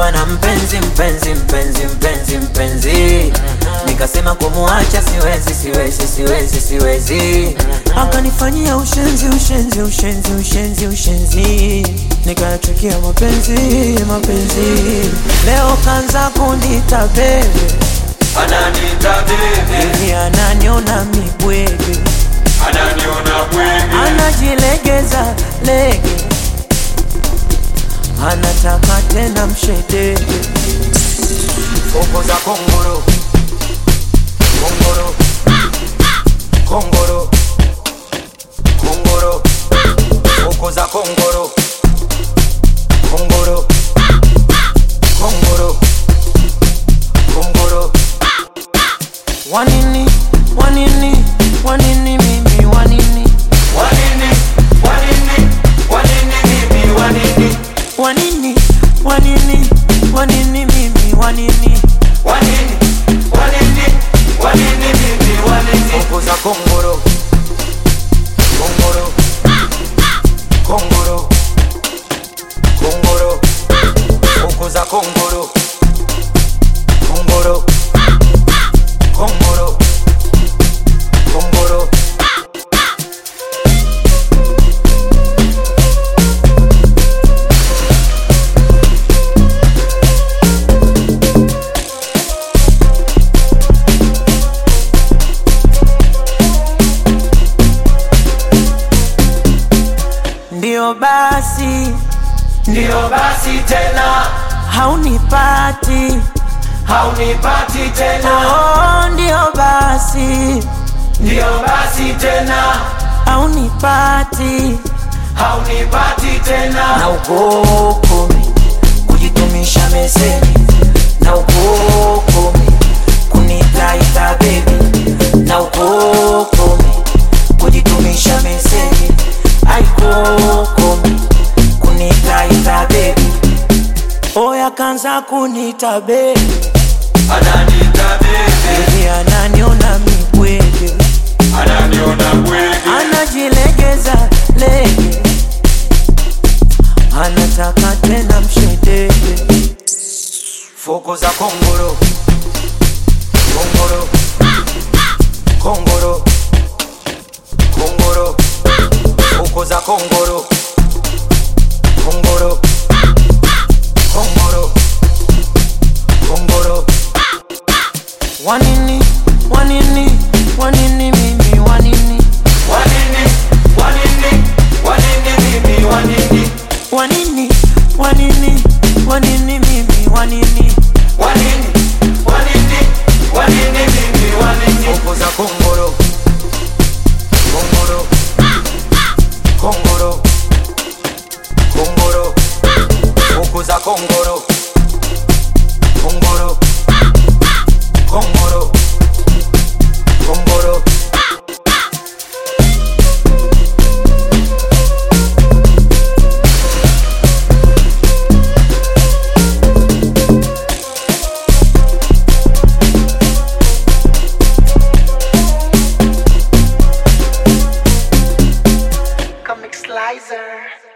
nilikuwa na mpenzi nikasema kumuacha siwezi. Akanifanyia ushenzi nikachukia mapenzi. Leo kanza kunita baby, ananita baby, hivi ananiona mibwege, ananiona bwege, anajilegeza lege, anataka tena mshedege. Foko za kongoro, kongoro, kongoro, kongoro, foko za kongoro, kongoro, kongoro, kongoro. Wanini mimi, wanini mimi, wanini mimi, wanini mimi, wanini. Foko za kongoro, kongoro, kongoro, kongoro, foko za kongoro, kongoro, kongoro, kongoro. Ndio basi tena, haunipati tena. Oh, ndio basi tena, haunipati tena. na ukokomi kujitumisha meseji, na ukokomi kunitaita baby, na ukokomi kujitumisha meseji, aikokomi kunitaita baby. Oya kanza kunita baby, ananita baby, hivi ananiona mibwege, ananiona bwege, anajilegeza lege, anataka tena mshedege. foko za kongoro, kongoro, kongoro, kongoro, foko za kongoro, kongoro, kongoro, kongoro. Wanini mimi, wanini mimi, wanini mimi, wanini mimi, wanini. Foko za kongoro, kongoro, kongoro, kongoro, foko za kongoro, kongoro, kongoro, kongoro. Comic Slicer.